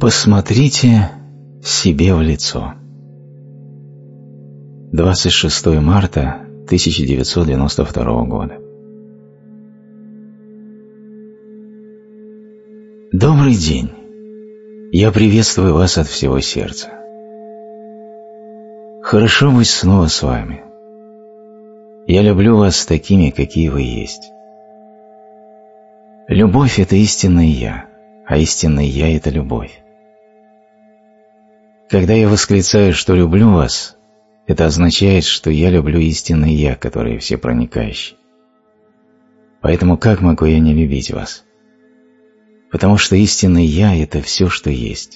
Посмотрите себе в лицо. 26 марта 1992 года. Добрый день. Я приветствую вас от всего сердца. Хорошо быть снова с вами. Я люблю вас такими, какие вы есть. Любовь – это истинное «Я», а истинное «Я» – это любовь. Когда я восклицаю, что люблю вас, это означает, что я люблю истинное «Я», которое всепроникающее. Поэтому как могу я не любить вас? Потому что истинное «Я» – это все, что есть.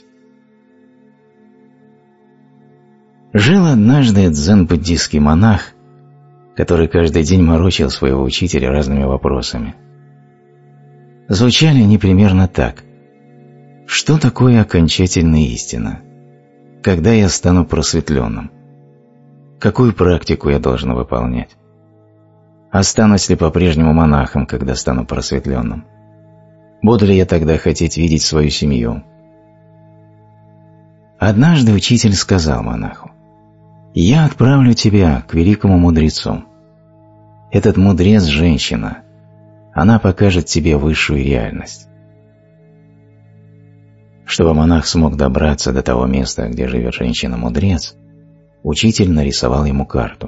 Жил однажды дзен-буддийский монах, который каждый день морочил своего учителя разными вопросами. Звучали они примерно так. Что такое окончательная истина? Когда я стану просветленным? Какую практику я должен выполнять? Останусь ли по-прежнему монахом, когда стану просветленным? Буду ли я тогда хотеть видеть свою семью? Однажды учитель сказал монаху: «Я отправлю тебя к великому мудрецу. Этот мудрец – женщина. Она покажет тебе высшую реальность». Чтобы монах смог добраться до того места, где живет женщина-мудрец, учитель нарисовал ему карту.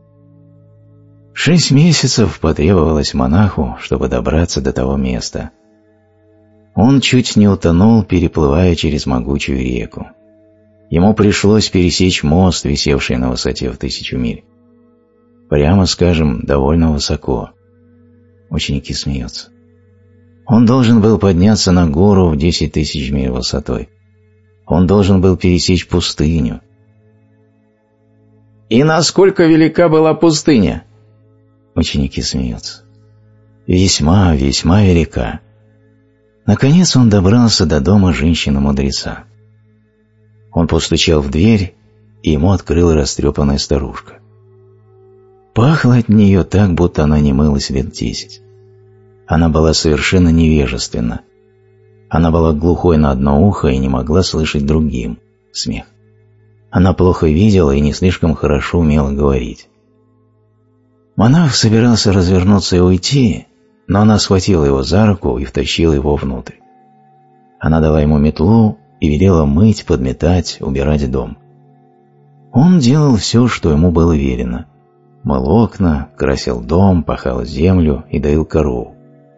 6 месяцев потребовалось монаху, чтобы добраться до того места. Он чуть не утонул, переплывая через могучую реку. Ему пришлось пересечь мост, висевший на высоте в 1000 миль. Прямо скажем, довольно высоко. Ученики смеются. Он должен был подняться на гору в 10 000 миль высотой. Он должен был пересечь пустыню. «И насколько велика была пустыня?» Ученики смеются. «Весьма, весьма велика». Наконец он добрался до дома женщины-мудреца. Он постучал в дверь, и ему открыла растрепанная старушка. Пахло от нее так, будто она не мылась лет 10. Она была совершенно невежественна. Она была глухой на одно ухо и не могла слышать другим смех. Она плохо видела и не слишком хорошо умела говорить. Монах собирался развернуться и уйти, но она схватила его за руку и втащила его внутрь. Она дала ему метлу и велела мыть, подметать, убирать дом. Он делал все, что ему было велено. Мыл окна, красил дом, пахал землю и доил корову.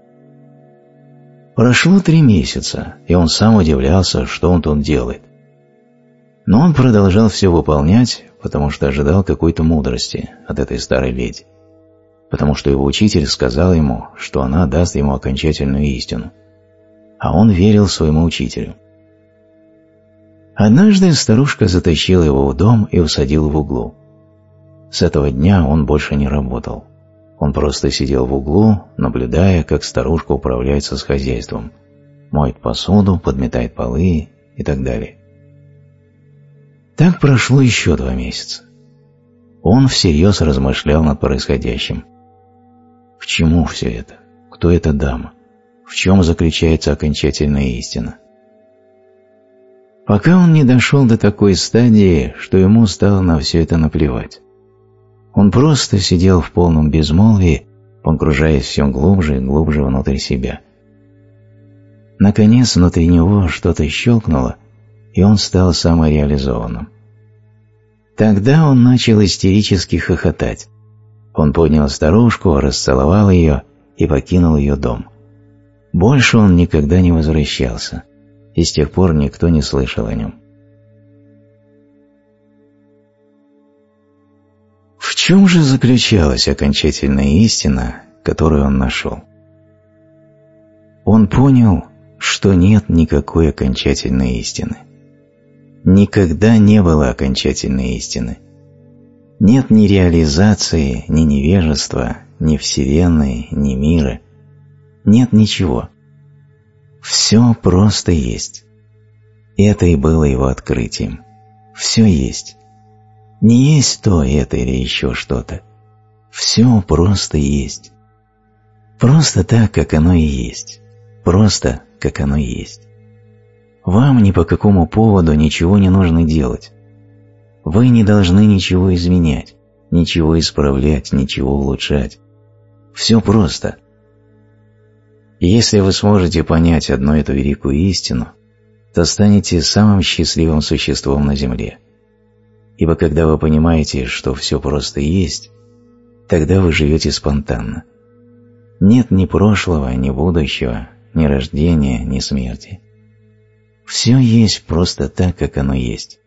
Прошло 3 месяца, и он сам удивлялся, что он тут делает. Но он продолжал все выполнять, потому что ожидал какой-то мудрости от этой старой леди, потому что его учитель сказал ему, что она даст ему окончательную истину, а он верил своему учителю. Однажды старушка затащила его в дом и усадила в углу. С этого дня он больше не работал. Он просто сидел в углу, наблюдая, как старушка управляется с хозяйством, моет посуду, подметает полы и так далее. Так прошло еще 2 месяца. Он всерьез размышлял над происходящим. К чему все это? Кто эта дама? В чем заключается окончательная истина? Пока он не дошел до такой стадии, что ему стало на все это наплевать. Он просто сидел в полном безмолвии, погружаясь все глубже и глубже внутрь себя. Наконец, внутри него что-то щелкнуло, и он стал самореализованным. Тогда он начал истерически хохотать. Он поднял старушку, расцеловал ее и покинул ее дом. Больше он никогда не возвращался, и с тех пор никто не слышал о нем. В чем же заключалась окончательная истина, которую он нашел? Он понял, что нет никакой окончательной истины. Никогда не было окончательной истины. Нет ни реализации, ни невежества, ни Вселенной, ни мира. Нет ничего. Все просто есть. Это и было его открытием. Все есть. Не есть то, это или еще что-то. Все просто есть. Просто так, как оно и есть. Просто, как оно и есть. Вам ни по какому поводу ничего не нужно делать. Вы не должны ничего изменять, ничего исправлять, ничего улучшать. Все просто. Если вы сможете понять одну эту великую истину, то станете самым счастливым существом на земле. Ибо когда вы понимаете, что все просто есть, тогда вы живете спонтанно. Нет ни прошлого, ни будущего, ни рождения, ни смерти. Все есть просто так, как оно есть.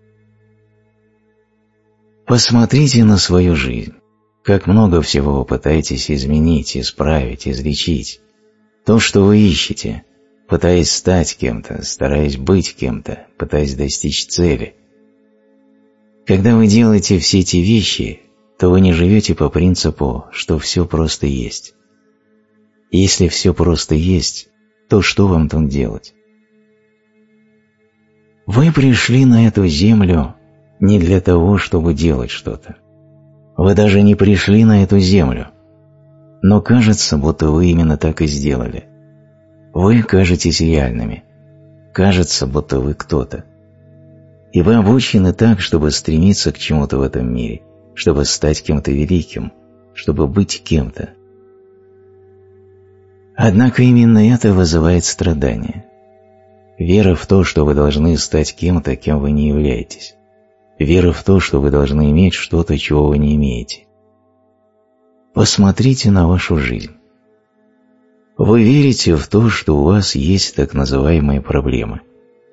Посмотрите на свою жизнь. Как много всего вы пытаетесь изменить, исправить, излечить. То, что вы ищете, пытаясь стать кем-то, стараясь быть кем-то, пытаясь достичь цели. Когда вы делаете все эти вещи, то вы не живете по принципу, что все просто есть. Если все просто есть, то что вам там делать? Вы пришли на эту землю не для того, чтобы делать что-то. Вы даже не пришли на эту землю. Но кажется, будто вы именно так и сделали. Вы кажетесь реальными. Кажется, будто вы кто-то. И вы обучены так, чтобы стремиться к чему-то в этом мире, чтобы стать кем-то великим, чтобы быть кем-то. Однако именно это вызывает страдания. Вера в то, что вы должны стать кем-то, кем вы не являетесь. Вера в то, что вы должны иметь что-то, чего вы не имеете. Посмотрите на вашу жизнь. Вы верите в то, что у вас есть так называемые проблемы.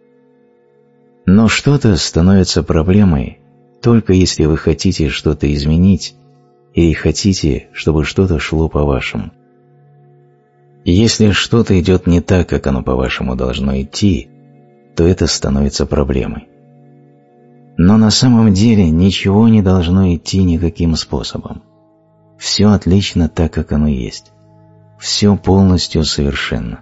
Но что-то становится проблемой только если вы хотите что-то изменить или хотите, чтобы что-то шло по-вашему. Если что-то идет не так, как оно по-вашему должно идти, то это становится проблемой. Но на самом деле ничего не должно идти никаким способом. Все отлично так, как оно есть. Все полностью совершенно.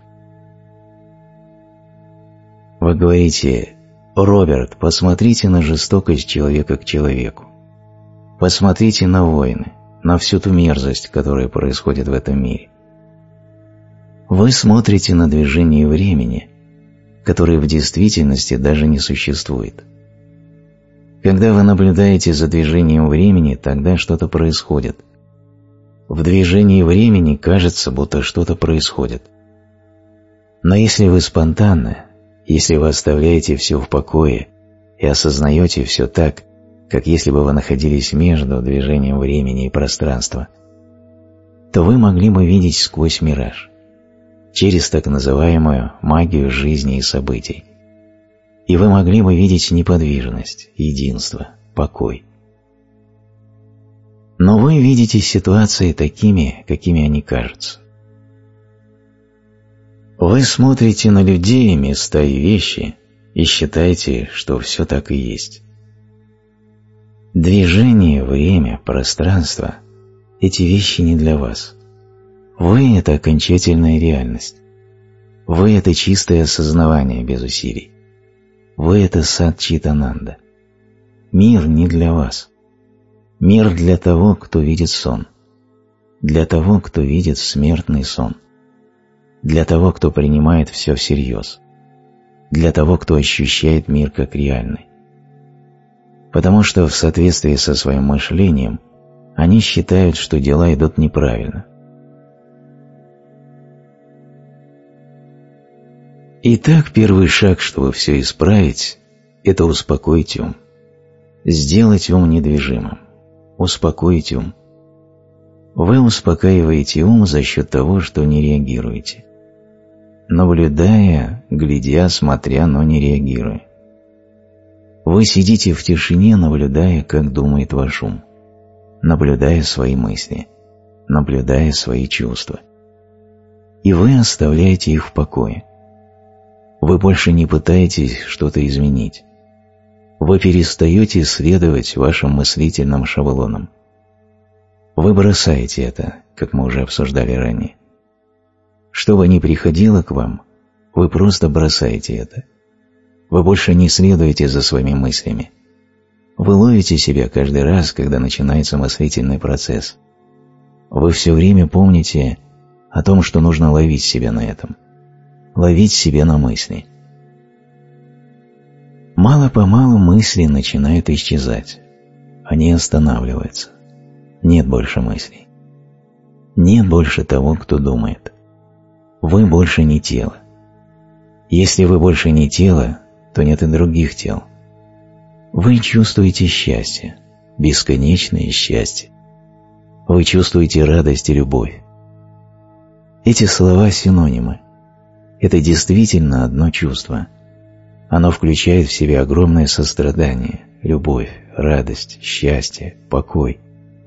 Вы говорите: «Роберт, посмотрите на жестокость человека к человеку. Посмотрите на войны, на всю ту мерзость, которая происходит в этом мире». Вы смотрите на движение времени, которое в действительности даже не существует. Когда вы наблюдаете за движением времени, тогда что-то происходит. В движении времени кажется, будто что-то происходит. Но если вы спонтанны, если вы оставляете все в покое и осознаете все так, как если бы вы находились между движением времени и пространства, то вы могли бы видеть сквозь мираж, через так называемую магию жизни и событий. И вы могли бы видеть неподвижность, единство, покой. Но вы видите ситуации такими, какими они кажутся. Вы смотрите на людей, места и вещи и считаете, что все так и есть. Движение, время, пространство – эти вещи не для вас. Вы – это окончательная реальность. Вы – это чистое осознавание без усилий. Вы – это сад Читананда. Мир не для вас. Мир для того, кто видит сон. Для того, кто видит смертный сон. Для того, кто принимает все всерьез. Для того, кто ощущает мир как реальный. Потому что в соответствии со своим мышлением они считают, что дела идут неправильно. Итак, первый шаг, чтобы все исправить, это успокоить ум. Сделать ум недвижимым. Успокоить ум. Вы успокаиваете ум за счет того, что не реагируете. Наблюдая, глядя, смотря, но не реагируя. Вы сидите в тишине, наблюдая, как думает ваш ум. Наблюдая свои мысли. Наблюдая свои чувства. И вы оставляете их в покое. Вы больше не пытаетесь что-то изменить. Вы перестаете следовать вашим мыслительным шаблонам. Вы бросаете это, как мы уже обсуждали ранее. Что бы ни приходило к вам, вы просто бросаете это. Вы больше не следуете за своими мыслями. Вы ловите себя каждый раз, когда начинается мыслительный процесс. Вы все время помните о том, что нужно ловить себя на этом. Ловить себя на мысли. Мало-помалу мысли начинают исчезать. Они останавливаются. Нет больше мыслей. Нет больше того, кто думает. Вы больше не тело. Если вы больше не тело, то нет и других тел. Вы чувствуете счастье, бесконечное счастье. Вы чувствуете радость и любовь. Эти слова синонимы. Это действительно одно чувство. Оно включает в себя огромное сострадание, любовь, радость, счастье, покой.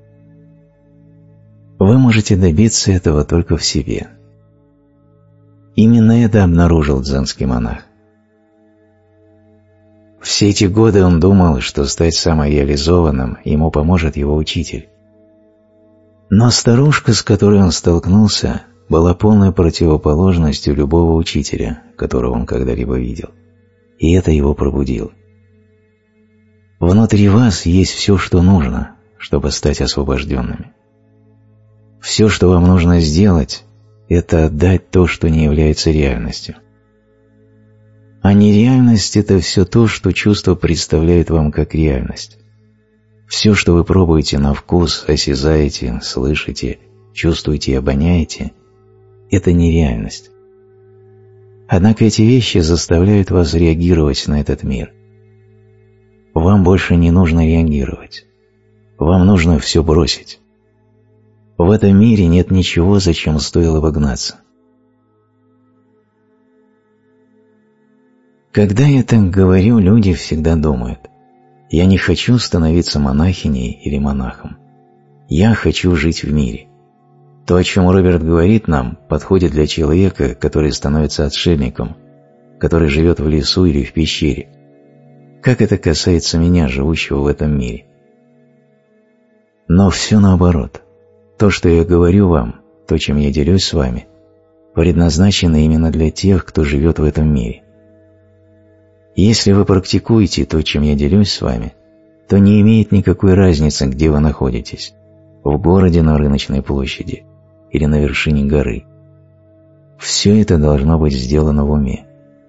Вы можете добиться этого только в себе. Именно это обнаружил дзенский монах. Все эти годы он думал, что стать самореализованным ему поможет его учитель. Но старушка, с которой он столкнулся, была полной противоположностью любого учителя, которого он когда-либо видел. И это его пробудило. Внутри вас есть все, что нужно, чтобы стать освобожденными. Все, что вам нужно сделать, это отдать то, что не является реальностью. А нереальность – это все то, что чувство представляет вам как реальность. Все, что вы пробуете на вкус, осязаете, слышите, чувствуете и обоняете – это нереальность. Однако эти вещи заставляют вас реагировать на этот мир. Вам больше не нужно реагировать. Вам нужно все бросить. В этом мире нет ничего, зачем стоило бы гнаться. Когда я так говорю, люди всегда думают: я не хочу становиться монахиней или монахом. Я хочу жить в мире. То, о чем Роберт говорит нам, подходит для человека, который становится отшельником, который живет в лесу или в пещере. Как это касается меня, живущего в этом мире? Но все наоборот. То, что я говорю вам, то, чем я делюсь с вами, предназначено именно для тех, кто живет в этом мире. Если вы практикуете то, чем я делюсь с вами, то не имеет никакой разницы, где вы находитесь – в городе на рыночной площади или на вершине горы. Все это должно быть сделано в уме.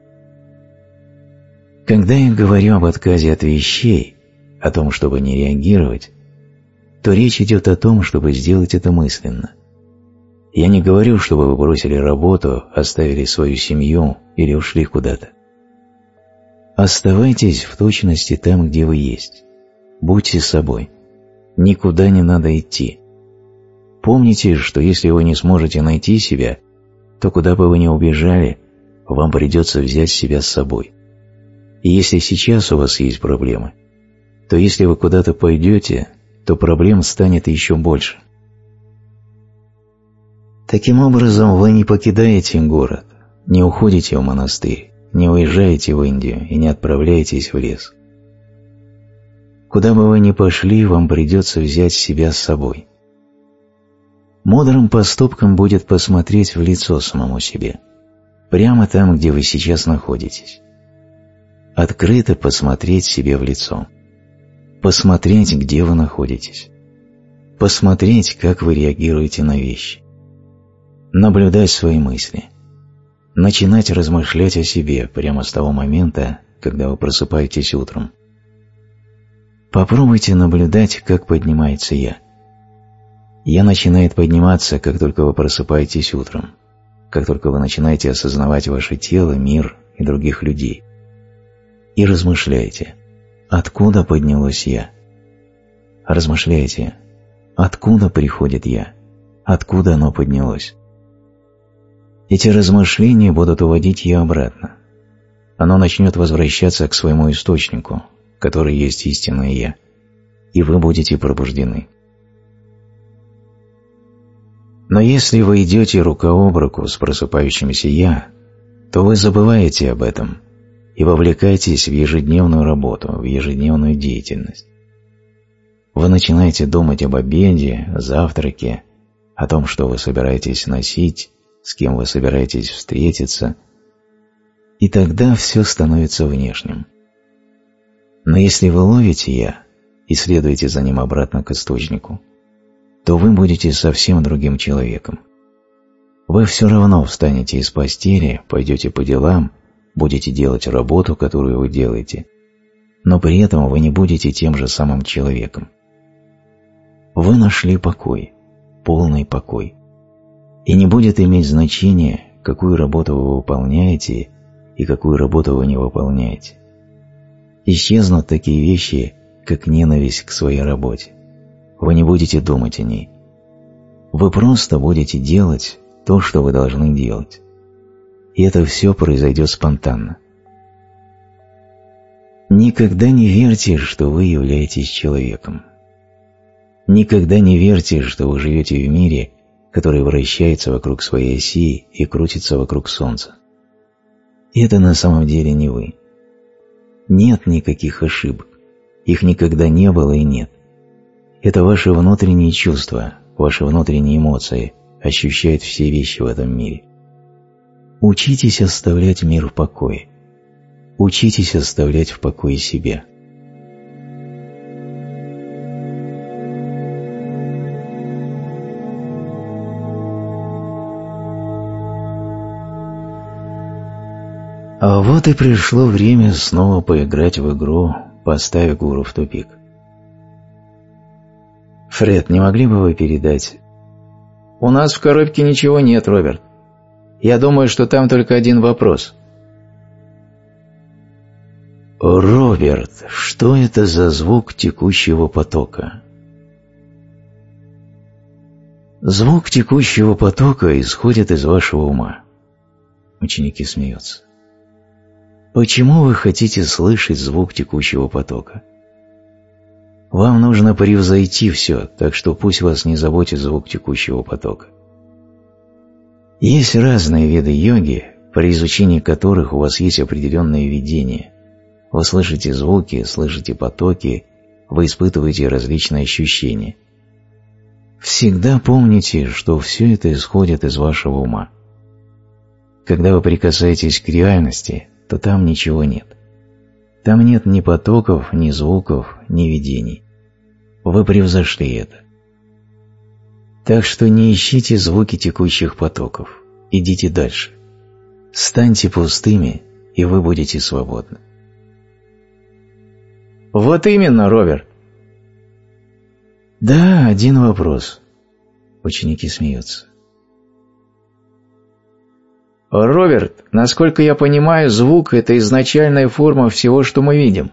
Когда я говорю об отказе от вещей, о том, чтобы не реагировать, то речь идет о том, чтобы сделать это мысленно. Я не говорю, чтобы вы бросили работу, оставили свою семью или ушли куда-то. Оставайтесь в точности там, где вы есть. Будьте собой. Никуда не надо идти. Помните, что если вы не сможете найти себя, то куда бы вы ни убежали, вам придется взять себя с собой. И если сейчас у вас есть проблемы, то если вы куда-то пойдете, то проблем станет еще больше. Таким образом, вы не покидаете город, не уходите в монастырь, не уезжаете в Индию и не отправляетесь в лес. Куда бы вы ни пошли, вам придется взять себя с собой. Мудрым поступком будет посмотреть в лицо самому себе, прямо там, где вы сейчас находитесь. Открыто посмотреть себе в лицо. Посмотреть, где вы находитесь. Посмотреть, как вы реагируете на вещи. Наблюдать свои мысли. Начинать размышлять о себе прямо с того момента, когда вы просыпаетесь утром. Попробуйте наблюдать, как поднимается «я». «Я» начинает подниматься, как только вы просыпаетесь утром, как только вы начинаете осознавать ваше тело, мир и других людей. И размышляйте, откуда поднялось «я». Размышляйте, откуда приходит «я», откуда оно поднялось. Эти размышления будут уводить «я» обратно. Оно начнет возвращаться к своему источнику, который есть истинное «я», и вы будете пробуждены. Но если вы идете рука об руку с просыпающимся «я», то вы забываете об этом и вовлекаетесь в ежедневную работу, в ежедневную деятельность. Вы начинаете думать об обеде, завтраке, о том, что вы собираетесь носить, с кем вы собираетесь встретиться, и тогда все становится внешним. Но если вы ловите «я» и следуете за ним обратно к источнику, то вы будете совсем другим человеком. Вы все равно встанете из постели, пойдете по делам, будете делать работу, которую вы делаете, но при этом вы не будете тем же самым человеком. Вы нашли покой, полный покой, и не будет иметь значения, какую работу вы выполняете и какую работу вы не выполняете. Исчезнут такие вещи, как ненависть к своей работе. Вы не будете думать о ней. Вы просто будете делать то, что вы должны делать. И это все произойдет спонтанно. Никогда не верьте, что вы являетесь человеком. Никогда не верьте, что вы живете в мире, который вращается вокруг своей оси и крутится вокруг Солнца. Это на самом деле не вы. Нет никаких ошибок. Их никогда не было и нет. Это ваши внутренние чувства, ваши внутренние эмоции ощущают все вещи в этом мире. Учитесь оставлять мир в покое. Учитесь оставлять в покое себя. А вот и пришло время снова поиграть в игру «Поставь гуру в тупик». Фред, не могли бы вы передать? У нас в коробке ничего нет, Роберт. Я думаю, что там только один вопрос. Роберт, что это за звук текущего потока? Звук текущего потока исходит из вашего ума. Ученики смеются. Почему вы хотите слышать звук текущего потока? Вам нужно превзойти все, так что пусть вас не заботит звук текущего потока. Есть разные виды йоги, при изучении которых у вас есть определенные видения. Вы слышите звуки, слышите потоки, вы испытываете различные ощущения. Всегда помните, что все это исходит из вашего ума. Когда вы прикасаетесь к реальности, то там ничего нет. Там нет ни потоков, ни звуков, ни видений. Вы превзошли это. Так что не ищите звуки текущих потоков. Идите дальше. Станьте пустыми, и вы будете свободны. Вот именно, Роберт. Да, один вопрос. Ученики смеются. Роберт, насколько я понимаю, звук – это изначальная форма всего, что мы видим.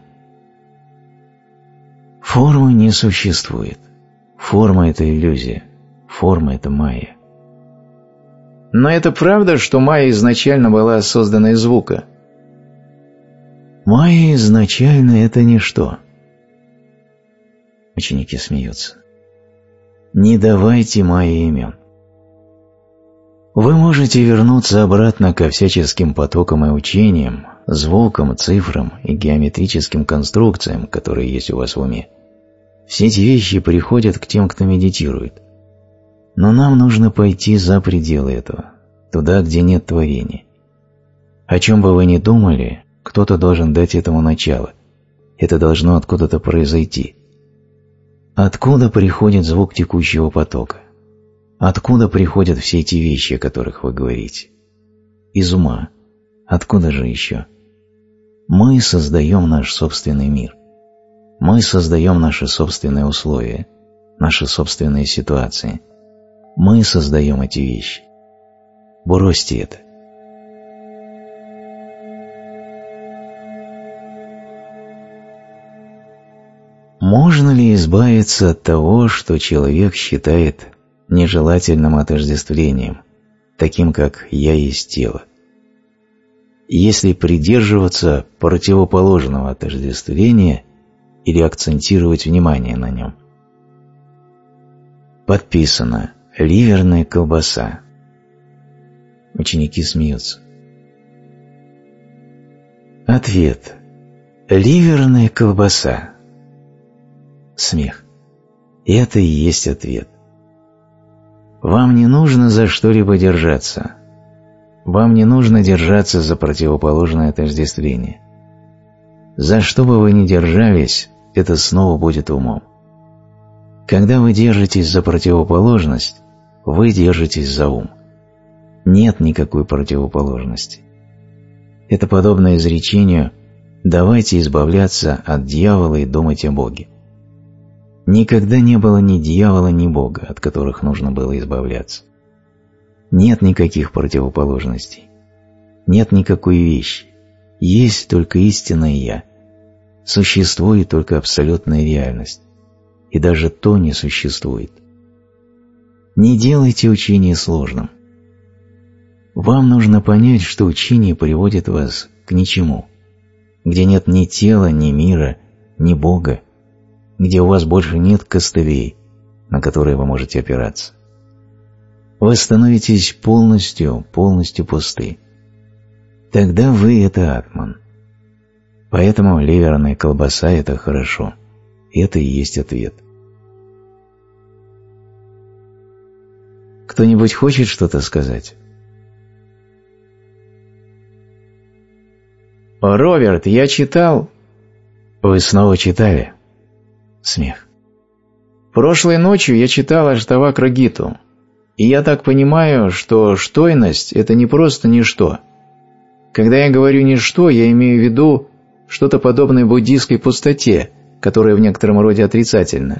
Формы не существует. Форма – это иллюзия. Форма – это майя. Но это правда, что майя изначально была создана из звука? Майя изначально – это ничто. Ученики смеются. Не давайте майе имен. Вы можете вернуться обратно ко всяческим потокам и учениям, звукам, цифрам и геометрическим конструкциям, которые есть у вас в уме. Все эти вещи приходят к тем, кто медитирует. Но нам нужно пойти за пределы этого, туда, где нет творения. О чем бы вы ни думали, кто-то должен дать этому начало. Это должно откуда-то произойти. Откуда приходит звук текущего потока? Откуда приходят все эти вещи, о которых вы говорите? Из ума. Откуда же еще? Мы создаем наш собственный мир. Мы создаем наши собственные условия, наши собственные ситуации. Мы создаем эти вещи. Бросьте это. Можно ли избавиться от того, что человек считает нежелательным отождествлением, таким как «я есть тело»? Если придерживаться противоположного отождествления или акцентировать внимание на нем. Подписано «Ливерная колбаса». Ученики смеются. Ответ. Ливерная колбаса. Смех. Это и есть ответ. Вам не нужно за что-либо держаться. Вам не нужно держаться за противоположное отождествление. За что бы вы ни держались, это снова будет умом. Когда вы держитесь за противоположность, вы держитесь за ум. Нет никакой противоположности. Это подобно изречению Давайте избавляться от дьявола и думать о Боге. Никогда не было ни дьявола, ни Бога, от которых нужно было избавляться. Нет никаких противоположностей. Нет никакой вещи. Есть только истинное «Я». Существует только абсолютная реальность. И даже то не существует. Не делайте учение сложным. Вам нужно понять, что учение приводит вас к ничему, где нет ни тела, ни мира, ни Бога, где у вас больше нет костылей, на которые вы можете опираться. Вы становитесь полностью пусты. Тогда вы – это атман. Поэтому ливерная колбаса – это хорошо. Это и есть ответ. Кто-нибудь хочет что-то сказать? Роберт, я читал... Вы снова читали? Смех. Прошлой ночью я читал Аштавакра Гиту, и я так понимаю, что штойность – это не просто ничто. Когда я говорю «ничто», я имею в виду что-то подобное буддийской пустоте, которая в некотором роде отрицательна.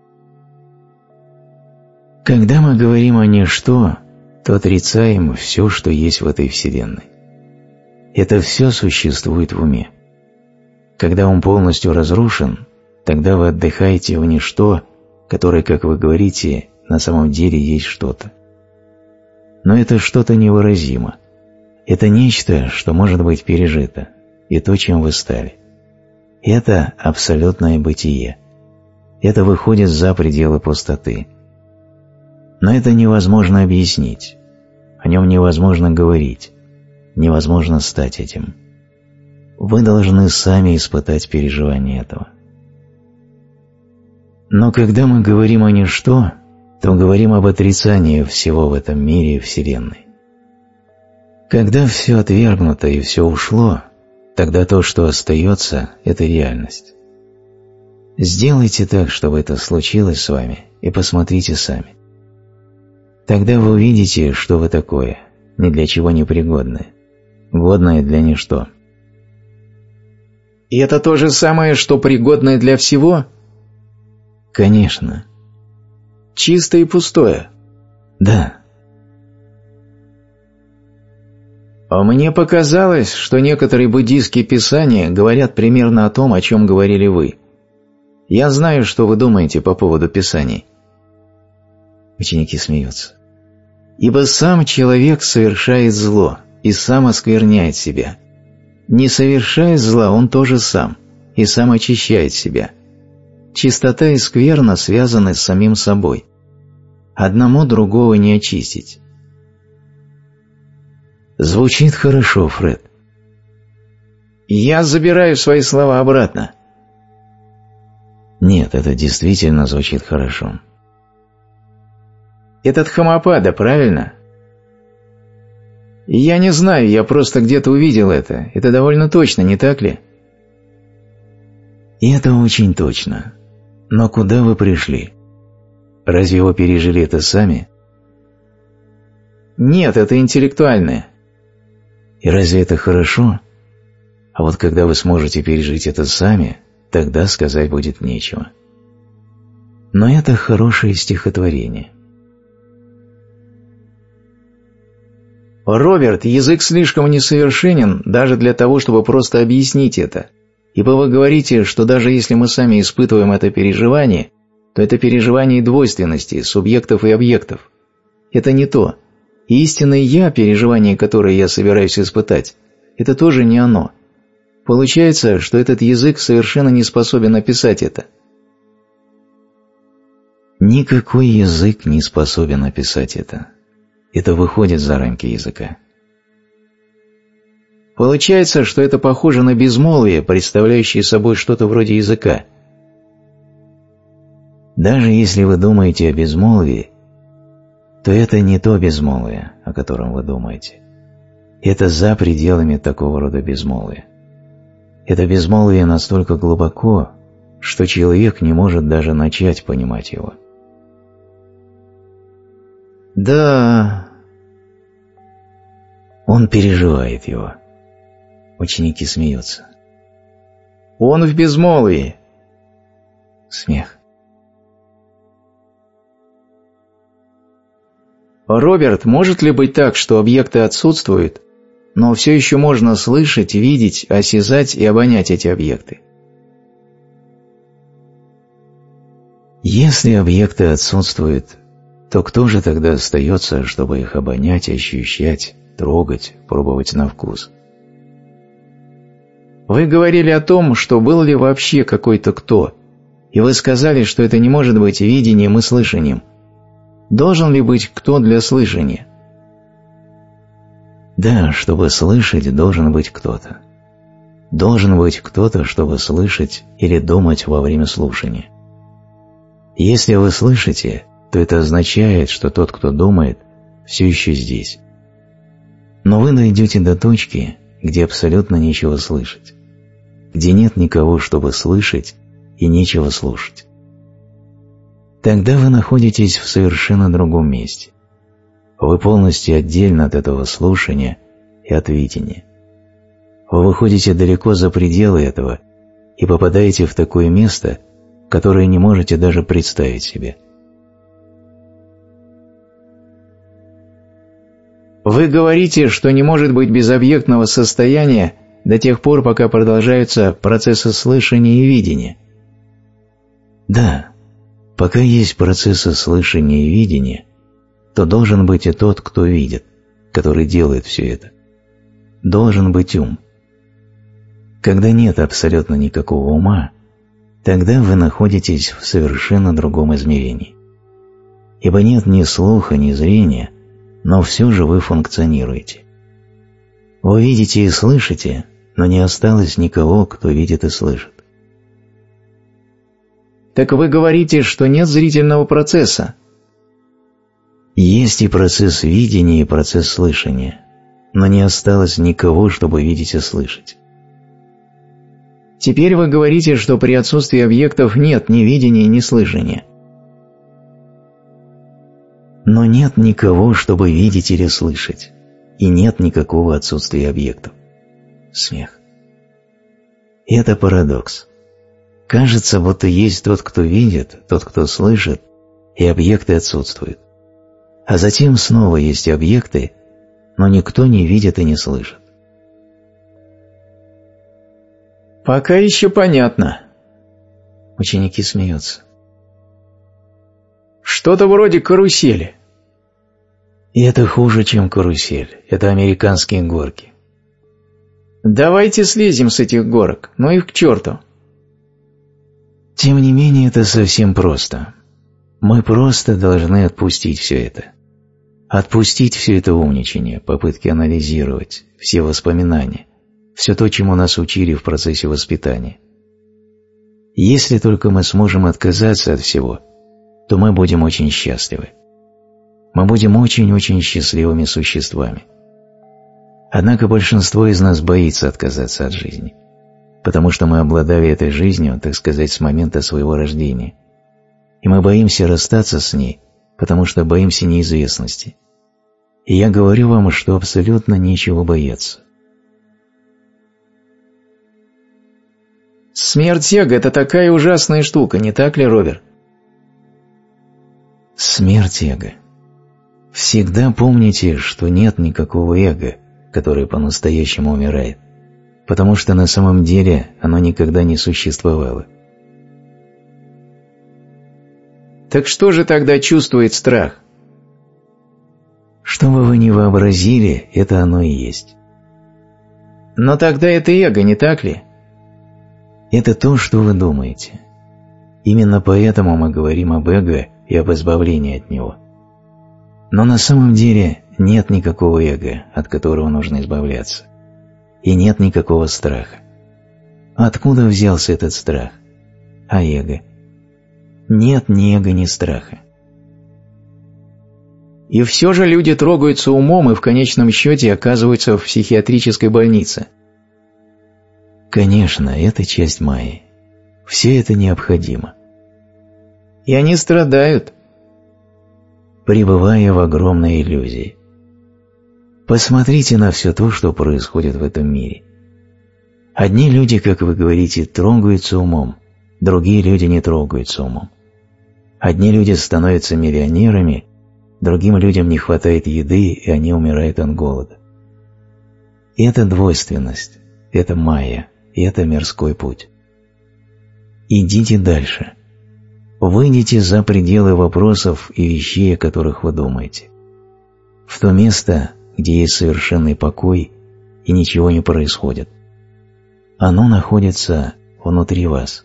Когда мы говорим о ничто, то отрицаем все, что есть в этой Вселенной. Это все существует в уме. Когда ум полностью разрушен, тогда вы отдыхаете в ничто, которое, как вы говорите, на самом деле есть что-то. Но это что-то невыразимо. Это нечто, что может быть пережито, и то, чем вы стали. Это абсолютное бытие. Это выходит за пределы пустоты. Но это невозможно объяснить. О нем невозможно говорить. Невозможно стать этим. Вы должны сами испытать переживание этого. Но когда мы говорим о ничто, то говорим об отрицании всего в этом мире и Вселенной. Когда все отвергнуто и все ушло, тогда то, что остается, это реальность. Сделайте так, чтобы это случилось с вами, и посмотрите сами. Тогда вы увидите, что вы такое, ни для чего не пригодное, годное для ничто. И это то же самое, что пригодное для всего? Конечно. Чистое и пустое? Да. А мне показалось, что некоторые буддийские писания говорят примерно о том, о чем говорили вы. Я знаю, что вы думаете по поводу писаний. Ученики смеются. Ибо сам человек совершает зло и сам оскверняет себя. Не совершая зла, он тоже сам, и сам очищает себя. Чистота и скверна связаны с самим собой. Одному другого не очистить. Звучит хорошо, Фред. Я забираю свои слова обратно. Нет, это действительно звучит хорошо. Это Дхаммапада, правильно? Я не знаю, я просто где-то увидел это. Это довольно точно, не так ли? И это очень точно. Но куда вы пришли? Разве вы пережили это сами? Нет, это интеллектуальное. И разве это хорошо? А вот когда вы сможете пережить это сами, тогда сказать будет нечего. Но это хорошее стихотворение. Роберт, язык слишком несовершенен даже для того, чтобы просто объяснить это. Ибо вы говорите, что даже если мы сами испытываем это переживание, то это переживание двойственности, субъектов и объектов. Это не то. И истинное «я», переживание, которое я собираюсь испытать, это тоже не оно. Получается, что этот язык совершенно не способен описать это. Никакой язык не способен описать это. Это выходит за рамки языка. Получается, что это похоже на безмолвие, представляющее собой что-то вроде языка. Даже если вы думаете о безмолвии, то это не то безмолвие, о котором вы думаете. Это за пределами такого рода безмолвия. Это безмолвие настолько глубоко, что человек не может даже начать понимать его. Да. Он переживает его. Ученики смеются. Он в безмолвии. Смех. Роберт, может ли быть так, что объекты отсутствуют, но все еще можно слышать, видеть, осязать и обонять эти объекты? Если объекты отсутствуют, то кто же тогда остается, чтобы их обонять, ощущать, трогать, пробовать на вкус? Вы говорили о том, что был ли вообще какой-то кто, и вы сказали, что это не может быть видением и слышанием. Должен ли быть кто для слышания? Да, чтобы слышать, должен быть кто-то. Должен быть кто-то, чтобы слышать или думать во время слушания. Если вы слышите, то это означает, что тот, кто думает, все еще здесь. Но вы дойдете до точки, где абсолютно нечего слышать, где нет никого, чтобы слышать, и нечего слушать. Тогда вы находитесь в совершенно другом месте. Вы полностью отдельно от этого слушания и от видения. Вы выходите далеко за пределы этого и попадаете в такое место, которое не можете даже представить себе. Вы говорите, что не может быть безобъектного состояния до тех пор, пока продолжаются процессы слышания и видения. Да, пока есть процессы слышания и видения, то должен быть и тот, кто видит, который делает все это. Должен быть ум. Когда нет абсолютно никакого ума, тогда вы находитесь в совершенно другом измерении. Ибо нет ни слуха, ни зрения, но все же вы функционируете. Вы видите и слышите, но не осталось никого, кто видит и слышит. Так вы говорите, что нет зрительного процесса. Есть и процесс видения, и процесс слышания, но не осталось никого, чтобы видеть и слышать. Теперь вы говорите, что при отсутствии объектов нет ни видения, ни слышания. Но нет никого, чтобы видеть или слышать, и нет никакого отсутствия объектов. Смех. И это парадокс. Кажется, будто есть тот, кто видит, тот, кто слышит, и объекты отсутствуют. А затем снова есть объекты, но никто не видит и не слышит. Пока еще понятно. Ученики смеются. Что-то вроде карусели. И это хуже, чем карусель. Это американские горки. Давайте слезем с этих горок, ну их к черту. Тем не менее, это совсем просто. Мы просто должны отпустить все это. Отпустить все это умничание, попытки анализировать, все воспоминания, все то, чему нас учили в процессе воспитания. Если только мы сможем отказаться от всего, то мы будем очень счастливы. Мы будем очень-очень счастливыми существами. Однако большинство из нас боится отказаться от жизни, потому что мы обладали этой жизнью, так сказать, с момента своего рождения. И мы боимся расстаться с ней, потому что боимся неизвестности. И я говорю вам, что абсолютно нечего бояться. Смерть эго – это такая ужасная штука, не так ли, Роберт? Смерть эго. Всегда помните, что нет никакого эго, которое по-настоящему умирает, потому что на самом деле оно никогда не существовало. Так что же тогда чувствует страх? Что бы вы ни вообразили, это оно и есть. Но тогда это эго, не так ли? Это то, что вы думаете. Именно поэтому мы говорим об эго и об избавлении от него. Но на самом деле нет никакого эго, от которого нужно избавляться. И нет никакого страха. Откуда взялся этот страх? А эго? Нет ни эго, ни страха. И все же люди трогаются умом и в конечном счете оказываются в психиатрической больнице. Конечно, это часть майи. Все это необходимо. И они страдают, пребывая в огромной иллюзии. Посмотрите на все то, что происходит в этом мире. Одни люди, как вы говорите, трогаются умом, другие люди не трогаются умом. Одни люди становятся миллионерами, другим людям не хватает еды, и они умирают от голода. И это двойственность, это майя, и это мирской путь. Идите дальше. Выйдите за пределы вопросов и вещей, о которых вы думаете. В то место, где есть совершенный покой и ничего не происходит. Оно находится внутри вас.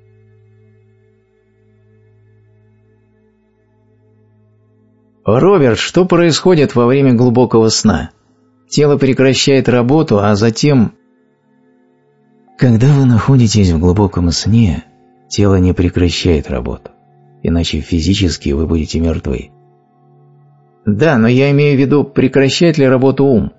Роберт, что происходит во время глубокого сна? Тело прекращает работу, а затем... Когда вы находитесь в глубоком сне, тело не прекращает работу, иначе физически вы будете мертвы. Да, но я имею в виду, прекращает ли работу ум?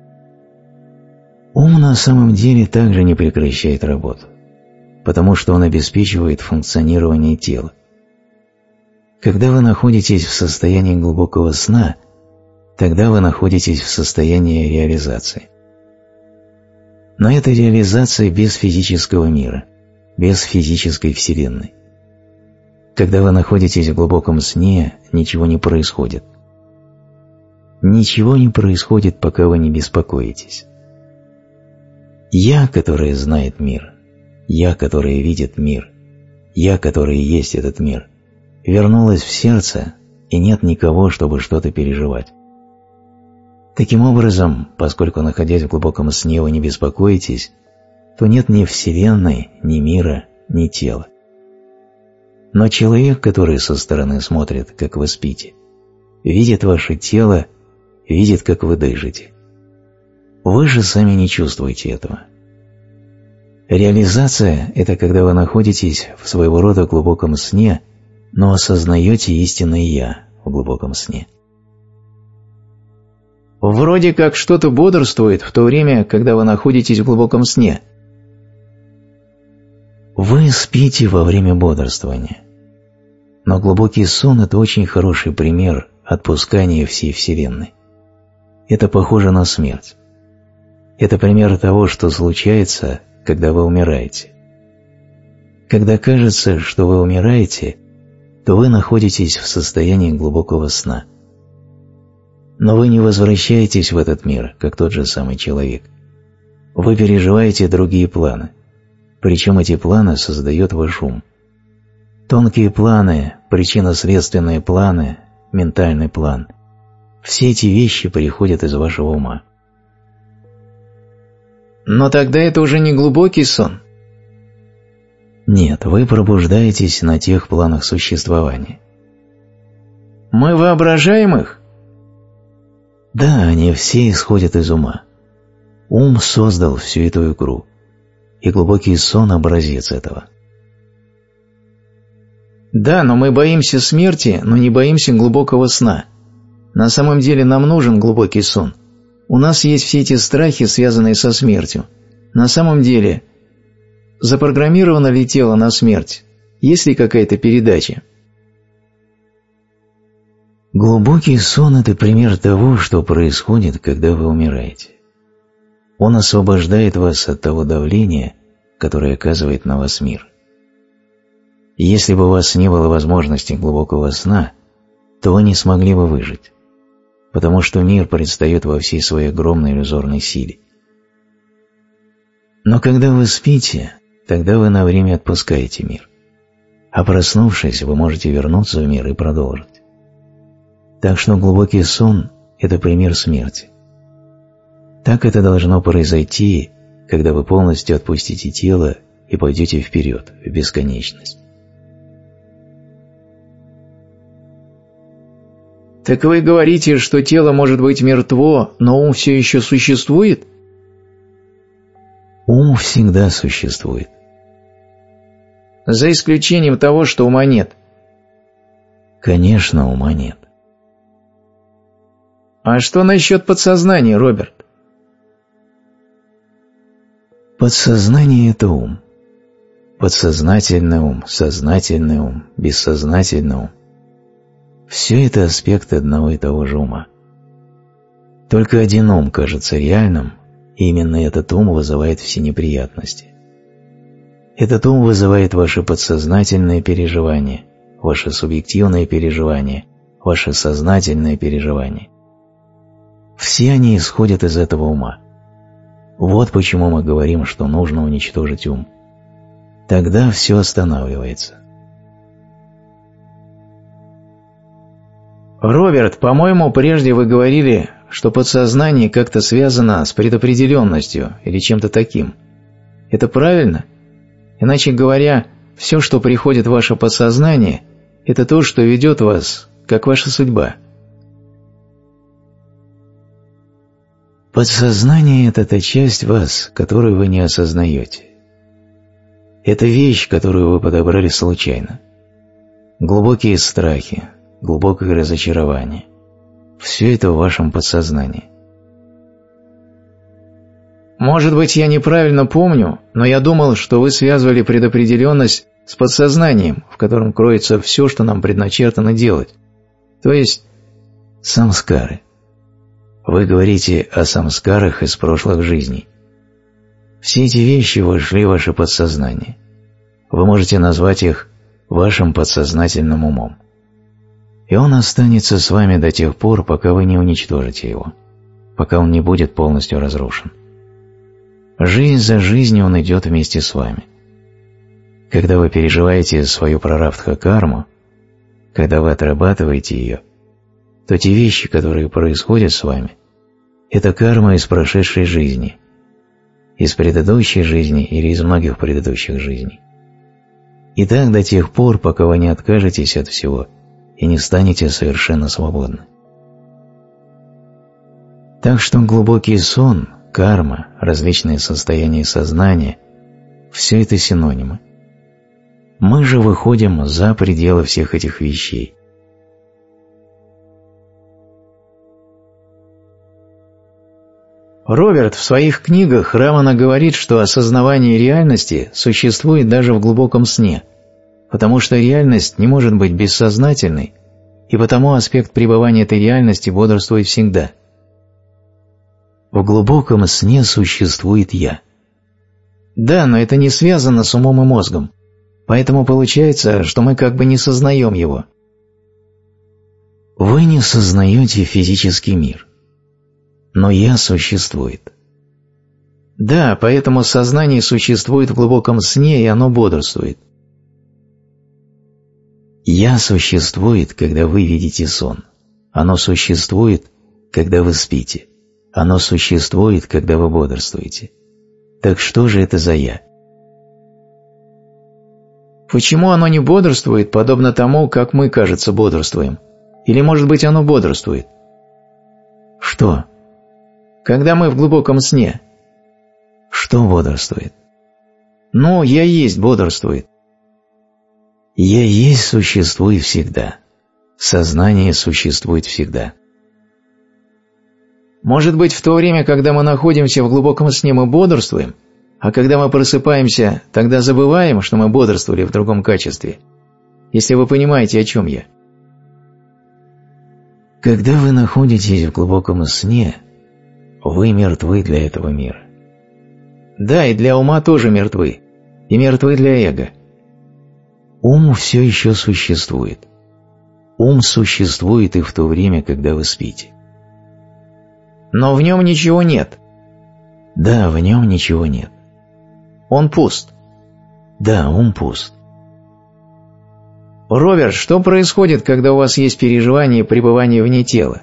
Ум на самом деле также не прекращает работу, потому что он обеспечивает функционирование тела. Когда вы находитесь в состоянии глубокого сна, тогда вы находитесь в состоянии реализации. Но это реализация без физического мира, без физической вселенной. Когда вы находитесь в глубоком сне, ничего не происходит. Ничего не происходит, пока вы не беспокоитесь. Я, который знает мир, я, который видит мир, я, который есть этот мир, вернулась в сердце, и нет никого, чтобы что-то переживать. Таким образом, поскольку, находясь в глубоком сне, вы не беспокоитесь, то нет ни Вселенной, ни мира, ни тела. Но человек, который со стороны смотрит, как вы спите, видит ваше тело, видит, как вы дышите. Вы же сами не чувствуете этого. Реализация – это когда вы находитесь в своего рода глубоком сне, но осознаете истинное «Я» в глубоком сне. Вроде как что-то бодрствует в то время, когда вы находитесь в глубоком сне. Вы спите во время бодрствования. Но глубокий сон – это очень хороший пример отпускания всей Вселенной. Это похоже на смерть. Это пример того, что случается, когда вы умираете. Когда кажется, что вы умираете, то вы находитесь в состоянии глубокого сна. Но вы не возвращаетесь в этот мир, как тот же самый человек. Вы переживаете другие планы, причем эти планы создает ваш ум. Тонкие планы, причинно-следственные планы, ментальный план – все эти вещи приходят из вашего ума. Но тогда это уже не глубокий сон. Нет, вы пробуждаетесь на тех планах существования. Мы воображаем их? Да, они все исходят из ума. Ум создал всю эту игру, и глубокий сон – образец этого. Да, но мы боимся смерти, но не боимся глубокого сна. На самом деле нам нужен глубокий сон. У нас есть все эти страхи, связанные со смертью. На самом деле, запрограммировано ли тело на смерть? Есть ли какая-то передача? Глубокий сон – это пример того, что происходит, когда вы умираете. Он освобождает вас от того давления, которое оказывает на вас мир. Если бы у вас не было возможности глубокого сна, то вы не смогли бы выжить, потому что мир предстает во всей своей огромной иллюзорной силе. Но когда вы спите, тогда вы на время отпускаете мир, а проснувшись, вы можете вернуться в мир и продолжить. Так что глубокий сон – это пример смерти. Так это должно произойти, когда вы полностью отпустите тело и пойдете вперед, в бесконечность. Так вы говорите, что тело может быть мертво, но ум все еще существует? Ум всегда существует. За исключением того, что ума нет. Конечно, ума нет. А что насчет подсознания, Роберт? Подсознание – это ум. Подсознательный ум, сознательный ум, бессознательный ум. Все это аспекты одного и того же ума. Только один ум кажется реальным, И именно этот ум вызывает все неприятности. Этот ум вызывает ваши подсознательные переживания, ваши субъективные переживания, ваши сознательные переживания. Все они исходят из этого ума. Вот почему мы говорим, что нужно уничтожить ум. Тогда все останавливается. Роберт, по-моему, прежде вы говорили, что подсознание как-то связано с предопределенностью или чем-то таким. Это правильно? Иначе говоря, все, что приходит в ваше подсознание, это то, что ведет вас, как ваша судьба. Подсознание – это та часть вас, которую вы не осознаете. Это вещь, которую вы подобрали случайно. Глубокие страхи, глубокое разочарование – все это в вашем подсознании. Может быть, я неправильно помню, но я думал, что вы связывали предопределенность с подсознанием, в котором кроется все, что нам предначертано делать. То есть самскары. Вы говорите о самскарах из прошлых жизней. Все эти вещи вошли в ваше подсознание. Вы можете назвать их вашим подсознательным умом. И он останется с вами до тех пор, пока вы не уничтожите его, пока он не будет полностью разрушен. Жизнь за жизнью он идет вместе с вами. Когда вы переживаете свою прарабдха-карму, когда вы отрабатываете ее, то те вещи, которые происходят с вами, это карма из прошедшей жизни, из предыдущей жизни или из многих предыдущих жизней. И так до тех пор, пока вы не откажетесь от всего и не станете совершенно свободны. Так что глубокий сон, карма, различные состояния сознания – все это синонимы. Мы же выходим за пределы всех этих вещей. Роберт в своих книгах Рамана говорит, что осознавание реальности существует даже в глубоком сне, потому что реальность не может быть бессознательной, и потому аспект пребывания этой реальности бодрствует всегда. В глубоком сне существует «я». Да, но это не связано с умом и мозгом, поэтому получается, что мы как бы не сознаем его. Вы не сознаете физический мир. Но «я» существует. Да, поэтому сознание существует в глубоком сне, и оно бодрствует. «Я» существует, когда вы видите сон. Оно существует, когда вы спите. Оно существует, когда вы бодрствуете. Так что же это за «я»? Почему оно не бодрствует, подобно тому, как мы, кажется, бодрствуем? Или, может быть, оно бодрствует? Что? Когда мы в глубоком сне. Что бодрствует? Ну, «я есть» бодрствует. «Я есть» существует всегда. Сознание существует всегда. Может быть, в то время, когда мы находимся в глубоком сне, мы бодрствуем, а когда мы просыпаемся, тогда забываем, что мы бодрствовали в другом качестве. Если вы понимаете, о чем я. Когда вы находитесь в глубоком сне, вы мертвы для этого мира. Да, и для ума тоже мертвы. И мертвы для эго. Ум все еще существует. Ум существует и в то время, когда вы спите. Но в нем ничего нет. Да, в нем ничего нет. Он пуст. Да, ум пуст. Роберт, что происходит, когда у вас есть переживание пребывания вне тела?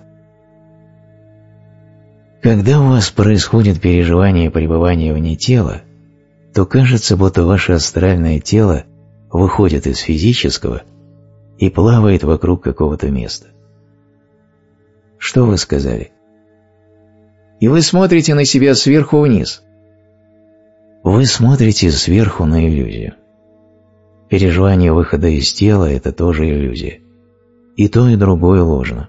Когда у вас происходит переживание пребывания вне тела, то кажется, будто ваше астральное тело выходит из физического и плавает вокруг какого-то места. Что вы сказали? И вы смотрите на себя сверху вниз. Вы смотрите сверху на иллюзию. Переживание выхода из тела – это тоже иллюзия. И то, и другое ложно.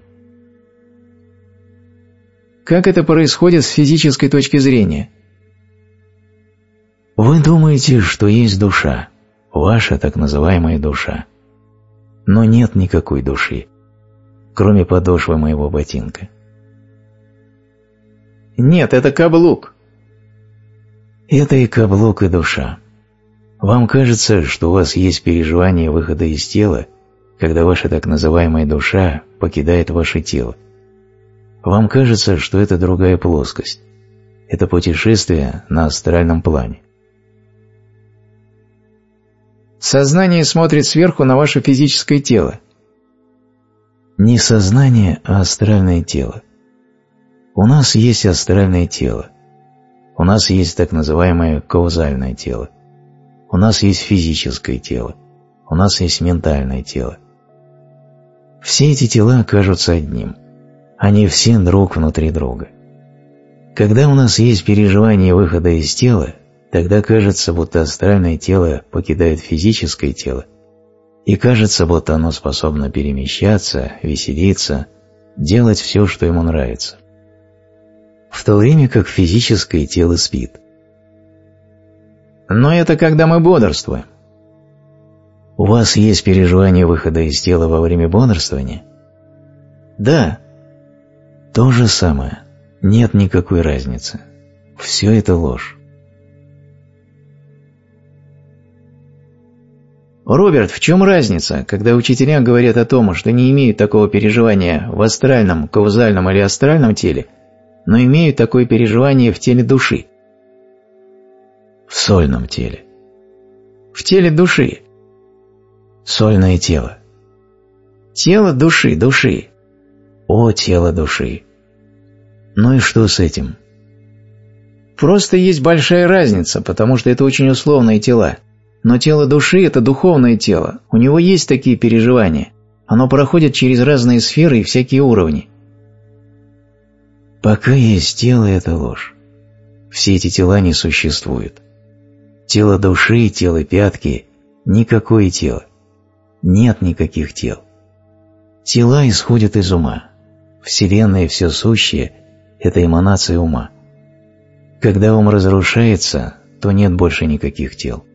Как это происходит с физической точки зрения? Вы думаете, что есть душа, ваша так называемая душа. Но нет никакой души, кроме подошвы моего ботинка. Нет, это каблук. Это и каблук, и душа. Вам кажется, что у вас есть переживание выхода из тела, когда ваша так называемая душа покидает ваше тело. Вам кажется, что это другая плоскость. Это путешествие на астральном плане. Сознание смотрит сверху на ваше физическое тело. Не сознание, а астральное тело. У нас есть астральное тело. У нас есть так называемое каузальное тело. У нас есть физическое тело. У нас есть ментальное тело. Все эти тела кажутся одним. Они все друг внутри друга. Когда у нас есть переживание выхода из тела, тогда кажется, будто астральное тело покидает физическое тело, и кажется, будто оно способно перемещаться, веселиться, делать все, что ему нравится. В то время как физическое тело спит. Но это когда мы бодрствуем. У вас есть переживание выхода из тела во время бодрствования? Да. То же самое. Нет никакой разницы. Все это ложь. Роберт, в чем разница, когда учителя говорят о том, что не имеют такого переживания в астральном, каузальном или астральном теле, но имеют такое переживание в теле души? В сольном теле. В теле души. Сольное тело. Тело души, души. О, тело души. Ну и что с этим? Просто есть большая разница, потому что это очень условные тела. Но тело души – это духовное тело, у него есть такие переживания. Оно проходит через разные сферы и всякие уровни. Пока есть тело – это ложь. Все эти тела не существуют. Тело души, тело пятки – никакое тело. Нет никаких тел. Тела исходят из ума. Вселенная, все сущее – это эманация ума. Когда ум разрушается, то нет больше никаких тел.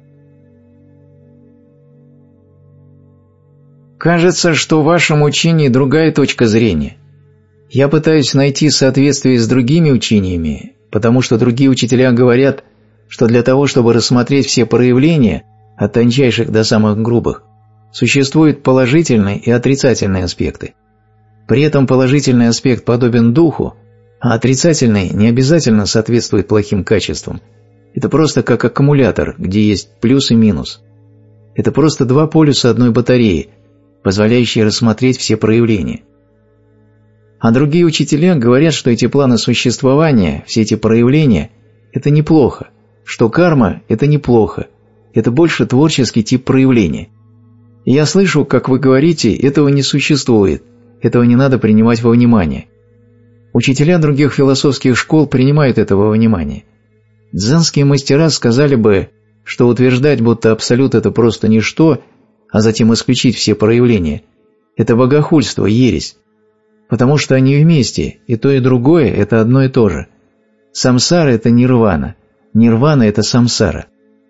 Кажется, что в вашем учении другая точка зрения. Я пытаюсь найти соответствие с другими учениями, потому что другие учителя говорят, что для того, чтобы рассмотреть все проявления, от тончайших до самых грубых, существуют положительные и отрицательные аспекты. При этом положительный аспект подобен духу, а отрицательный не обязательно соответствует плохим качествам. Это просто как аккумулятор, где есть плюс и минус. Это просто два полюса одной батареи, позволяющие рассмотреть все проявления. А другие учителя говорят, что эти планы существования, все эти проявления – это неплохо, что карма – это неплохо, это больше творческий тип проявления. И я слышу, как вы говорите, этого не существует, этого не надо принимать во внимание. Учителя других философских школ принимают это во внимание. Дзенские мастера сказали бы, что утверждать, будто абсолют – это просто ничто, а затем исключить все проявления – это богохульство, ересь. Потому что они вместе, и то, и другое – это одно и то же. Самсара – это нирвана, нирвана – это самсара.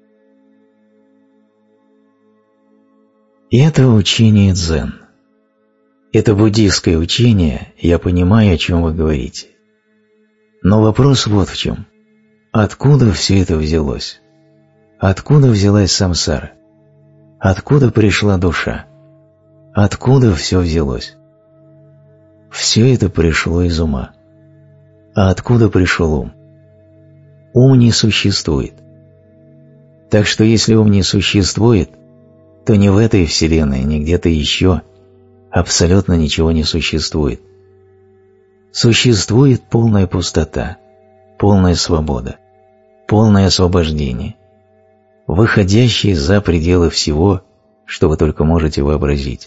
И это учение дзен. Это буддийское учение, я понимаю, о чем вы говорите. Но вопрос вот в чем. Откуда все это взялось? Откуда взялась самсара? Откуда пришла душа? Откуда все взялось? Все это пришло из ума. А откуда пришел ум? Ум не существует. Так что если ум не существует, то ни в этой вселенной, ни где-то еще абсолютно ничего не существует. Существует полная пустота, полная свобода, полное освобождение, выходящее за пределы всего, что вы только можете вообразить.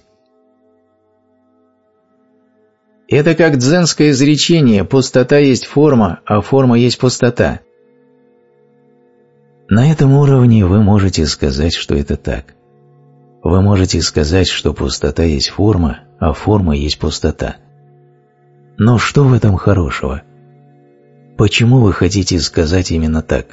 Это как дзенское изречение «пустота есть форма, а форма есть пустота». На этом уровне вы можете сказать, что это так. Вы можете сказать, что пустота есть форма, а форма есть пустота. Но что в этом хорошего? Почему вы хотите сказать именно так?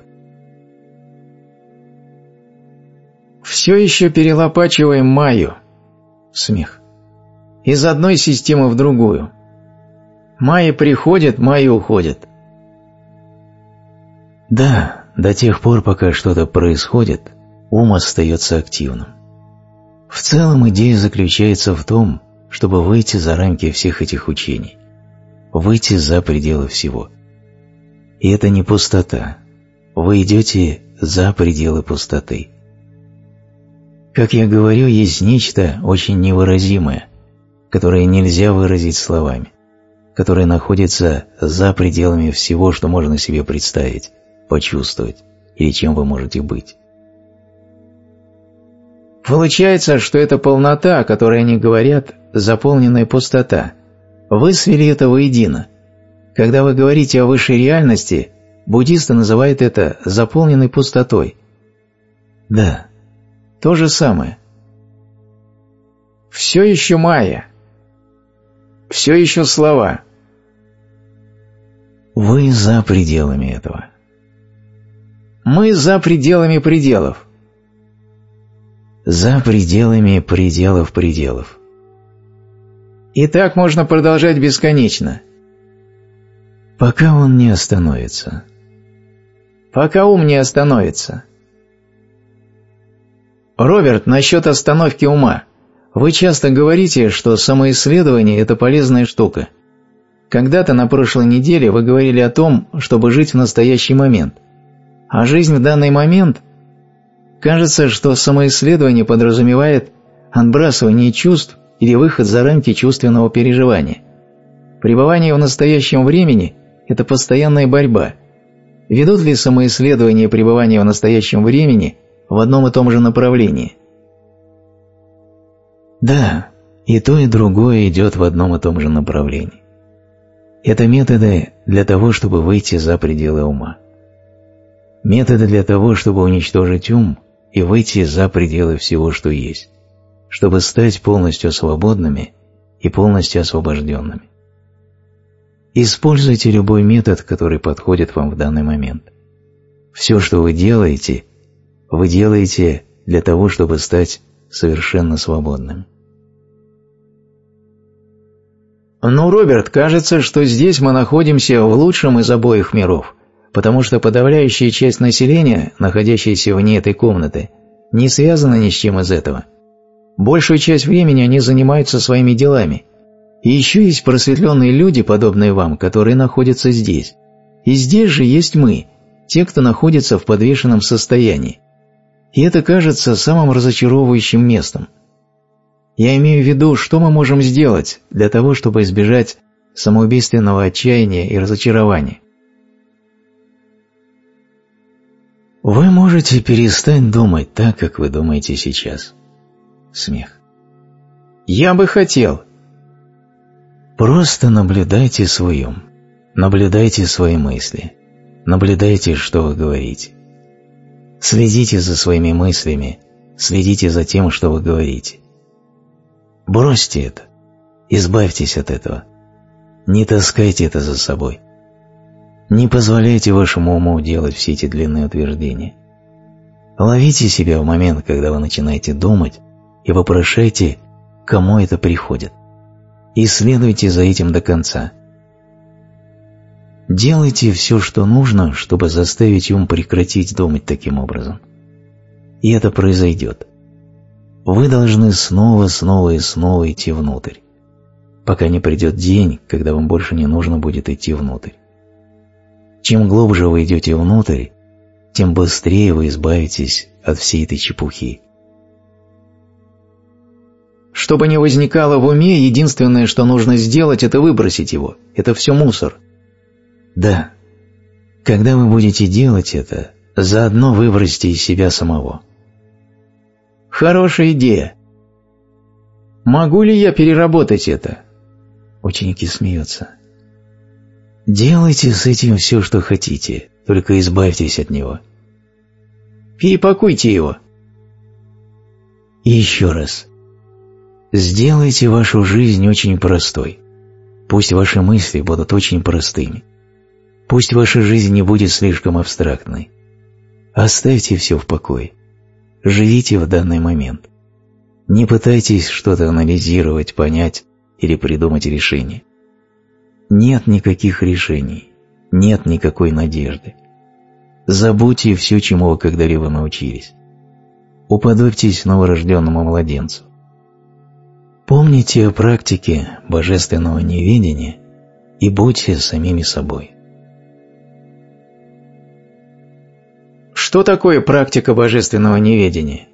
Все еще перелопачиваем майю. Смех. Из одной системы в другую. Майя приходит, майя уходит. Да, до тех пор, пока что-то происходит, ум остается активным. В целом идея заключается в том, чтобы выйти за рамки всех этих учений, выйти за пределы всего. И это не пустота. Вы идете за пределы пустоты. Как я говорю, есть нечто очень невыразимое, которое нельзя выразить словами, которое находится за пределами всего, что можно себе представить, почувствовать или чем вы можете быть. Получается, что это полнота, о которой они говорят, заполненная пустота. Вы свели это воедино. Когда вы говорите о высшей реальности, буддисты называют это заполненной пустотой. Да. То же самое. Все еще майя. Все еще слова. Вы за пределами этого. Мы за пределами пределов. За пределами пределов пределов. И так можно продолжать бесконечно. Пока он не остановится. Пока ум не остановится. Роберт, насчет остановки ума. Вы часто говорите, что самоисследование – это полезная штука. Когда-то на прошлой неделе вы говорили о том, чтобы жить в настоящий момент. А жизнь в данный момент? Кажется, что самоисследование подразумевает отбрасывание чувств или выход за рамки чувственного переживания. Пребывание в настоящем времени – это постоянная борьба. Ведут ли самоисследование и пребывание в настоящем времени в одном и том же направлении? Да, и то, и другое идет в одном и том же направлении. Это методы для того, чтобы выйти за пределы ума. Методы для того, чтобы уничтожить ум и выйти за пределы всего, что есть, чтобы стать полностью свободными и полностью освобожденными. Используйте любой метод, который подходит вам в данный момент. Все, что вы делаете для того, чтобы стать совершенно свободным. Ну, Роберт, кажется, что здесь мы находимся в лучшем из обоих миров, потому что подавляющая часть населения, находящаяся вне этой комнаты, не связана ни с чем из этого. Большую часть времени они занимаются своими делами. И еще есть просветленные люди, подобные вам, которые находятся здесь. И здесь же есть мы, те, кто находится в подвешенном состоянии. И это кажется самым разочаровывающим местом. Я имею в виду, что мы можем сделать для того, чтобы избежать самоубийственного отчаяния и разочарования. Вы можете перестать думать так, как вы думаете сейчас. Смех. Я бы хотел. Просто наблюдайте свой ум, наблюдайте свои мысли, наблюдайте, что вы говорите. Следите за своими мыслями, следите за тем, что вы говорите. Бросьте это, избавьтесь от этого. Не таскайте это за собой. Не позволяйте вашему уму делать все эти длинные утверждения. Ловите себя в момент, когда вы начинаете думать, и вопрошайте, кому это приходит. И следуйте за этим до конца. Делайте все, что нужно, чтобы заставить ум прекратить думать таким образом. И это произойдет. Вы должны снова и снова идти внутрь, пока не придет день, когда вам больше не нужно будет идти внутрь. Чем глубже вы идете внутрь, тем быстрее вы избавитесь от всей этой чепухи. Чтобы не возникало в уме, единственное, что нужно сделать, это выбросить его. Это все мусор. Да. Когда вы будете делать это, заодно выбросьте из себя самого. Хорошая идея. Могу ли я переработать это? Ученики смеются. Делайте с этим все, что хотите, только избавьтесь от него. Перепакуйте его. И еще раз. Сделайте вашу жизнь очень простой. Пусть ваши мысли будут очень простыми. Пусть ваша жизнь не будет слишком абстрактной. Оставьте все в покое. Живите в данный момент. Не пытайтесь что-то анализировать, понять или придумать решение. Нет никаких решений, нет никакой надежды. Забудьте все, чему вы когда-либо научились. Уподобьтесь новорожденному младенцу. Помните о практике божественного неведения и будьте самими собой. Что такое практика божественного неведения?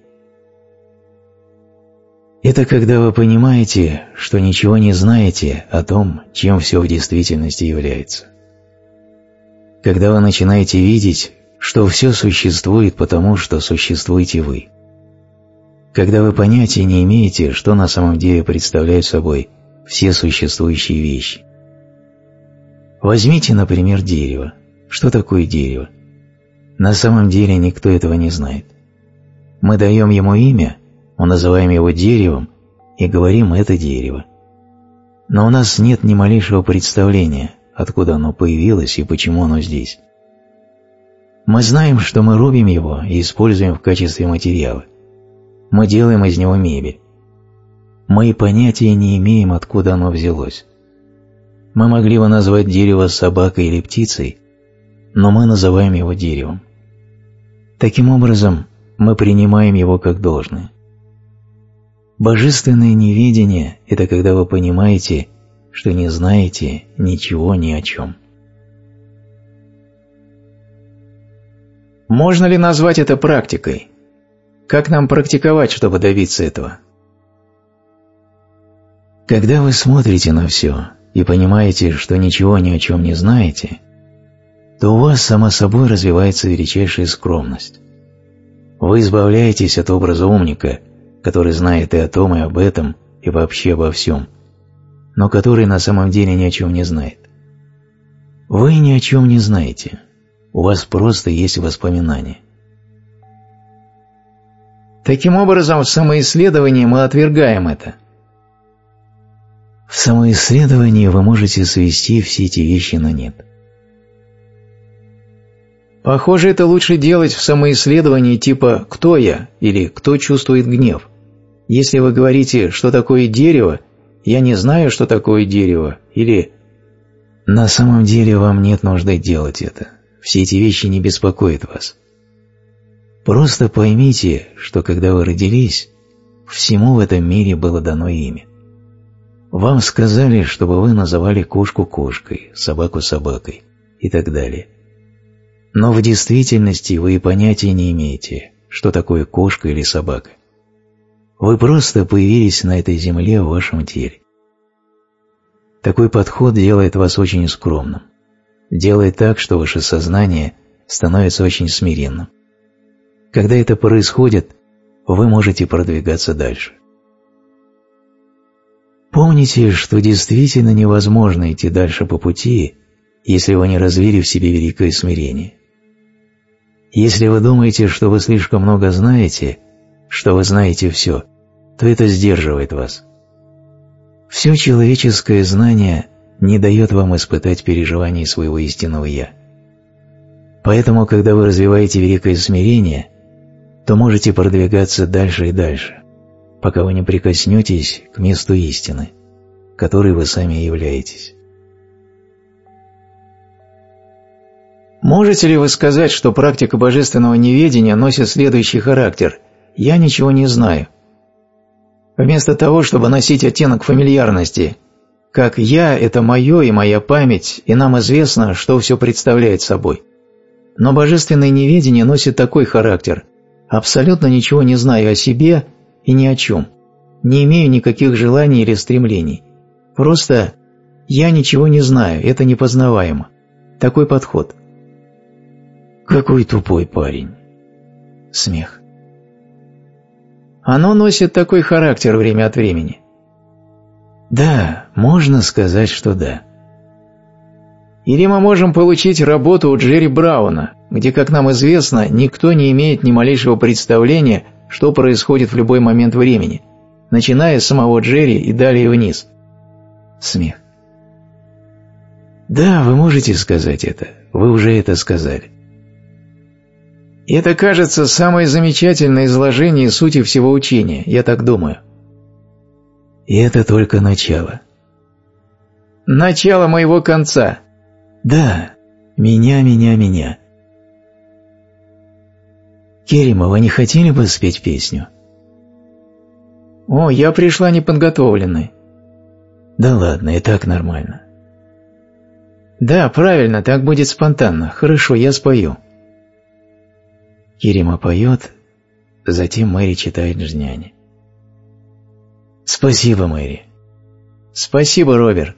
Это когда вы понимаете, что ничего не знаете о том, чем все в действительности является. Когда вы начинаете видеть, что все существует потому, что существуете вы. Когда вы понятия не имеете, что на самом деле представляют собой все существующие вещи. Возьмите, например, дерево. Что такое дерево? На самом деле никто этого не знает. Мы даем ему имя, мы называем его деревом и говорим «это дерево». Но у нас нет ни малейшего представления, откуда оно появилось и почему оно здесь. Мы знаем, что мы рубим его и используем в качестве материала. Мы делаем из него мебель. Мы и понятия не имеем, откуда оно взялось. Мы могли бы назвать дерево собакой или птицей, но мы называем его деревом. Таким образом, мы принимаем его как должное. Божественное неведение – это когда вы понимаете, что не знаете ничего ни о чем. Можно ли назвать это практикой? Как нам практиковать, чтобы добиться этого? Когда вы смотрите на все и понимаете, что ничего ни о чем не знаете, то у вас само собой развивается величайшая скромность. Вы избавляетесь от образа умника, который знает и о том, и об этом, и вообще обо всем, но который на самом деле ни о чем не знает. Вы ни о чем не знаете, у вас просто есть воспоминания. Таким образом, в самоисследовании мы отвергаем это. В самоисследовании вы можете свести все эти вещи на нет. Похоже, это лучше делать в самоисследовании типа «кто я?» или «кто чувствует гнев?». Если вы говорите «что такое дерево?», «я не знаю, что такое дерево» или «на самом деле вам нет нужды делать это, все эти вещи не беспокоят вас». Просто поймите, что когда вы родились, всему в этом мире было дано имя. Вам сказали, чтобы вы называли кошку кошкой, собаку собакой и так далее. Но в действительности вы и понятия не имеете, что такое кошка или собака. Вы просто появились на этой земле в вашем теле. Такой подход делает вас очень скромным, делает так, что ваше сознание становится очень смиренным. Когда это происходит, вы можете продвигаться дальше. Помните, что действительно невозможно идти дальше по пути, если вы не развили в себе великое смирение. Если вы думаете, что вы слишком много знаете, что вы знаете все, то это сдерживает вас. Все человеческое знание не дает вам испытать переживаний своего истинного «я». Поэтому, когда вы развиваете великое смирение, то можете продвигаться дальше и дальше, пока вы не прикоснетесь к месту истины, которой вы сами являетесь. Можете ли вы сказать, что практика божественного неведения носит следующий характер «я ничего не знаю»? Вместо того, чтобы носить оттенок фамильярности, как «я» – это мое и моя память, и нам известно, что все представляет собой. Но божественное неведение носит такой характер «абсолютно ничего не знаю о себе и ни о чем, не имею никаких желаний или стремлений, просто «я ничего не знаю, это непознаваемо». Такой подход. Какой тупой парень. Смех. Оно носит такой характер время от времени. Да, можно сказать, что да. Или мы можем получить работу у Джерри Брауна, где, как нам известно, никто не имеет ни малейшего представления, что происходит в любой момент времени, начиная с самого Джерри и далее вниз. Смех. Да, вы можете сказать это, вы уже это сказали. И это, кажется, самое замечательное изложение сути всего учения, я так думаю. И это только начало. Начало моего конца. Да, меня. Керима, вы не хотели бы спеть песню? О, я пришла неподготовленной. Да ладно, и так нормально. Да, правильно, так будет спонтанно. Хорошо, я спою. Керима поет, затем Мэри читает Джняни. Спасибо, Мэри. Спасибо, Роберт.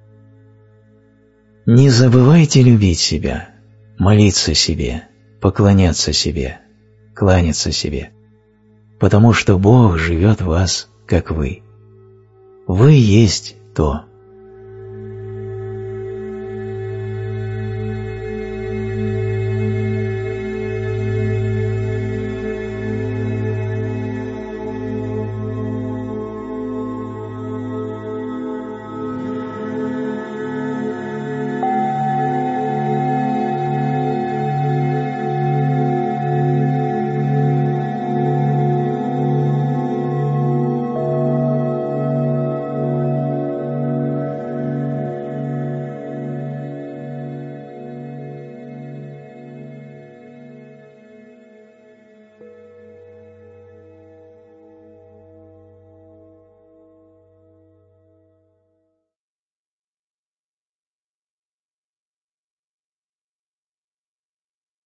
Не забывайте любить себя, молиться себе, поклоняться себе, кланяться себе, потому что Бог живет в вас, как вы. Вы есть то.